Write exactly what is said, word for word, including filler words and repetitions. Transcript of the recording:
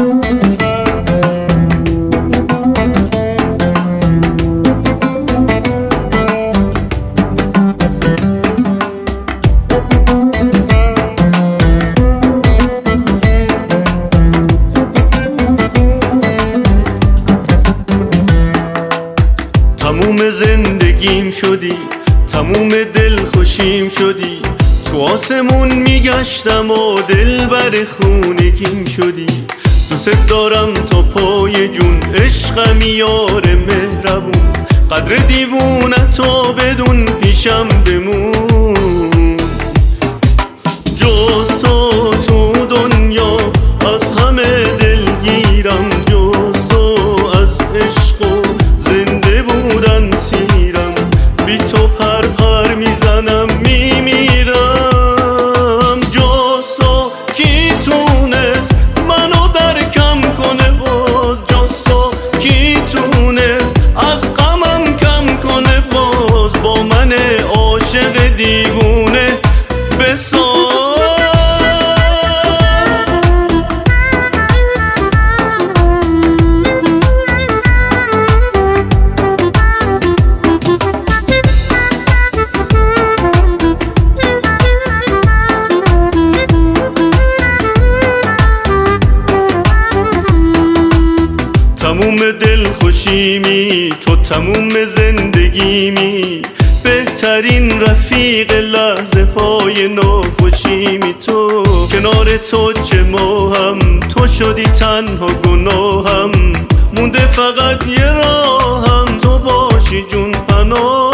تموم زندگیم شدی، تموم دل خوشیم شدی، تو آسمون میگشتم و دل بر خونگیم شدی. دوست دارم تا پای جون، عشقمی یار مهربون، قدر دیوونتو بدون پیشم بمون. جز تو تو دنیا از همه دلگیرم، جز تو از عشق و زنده بودن سیرم، بی تو پر پر میزنم میمیرم. جز تو کی تونست منو درکم کنه باز، جز تو کی تونست از غمم کم کنه باز، با من عاشق دیوونه بساز. تموم دل خوشیمی تو، تموم زندگیمی، بهترین رفیق لحظه های ناخوشیمی تو. کنار تو چه ماهم، تو شدی تنها گناهم، مونده فقط یه راهم، تو باشی جون پناه.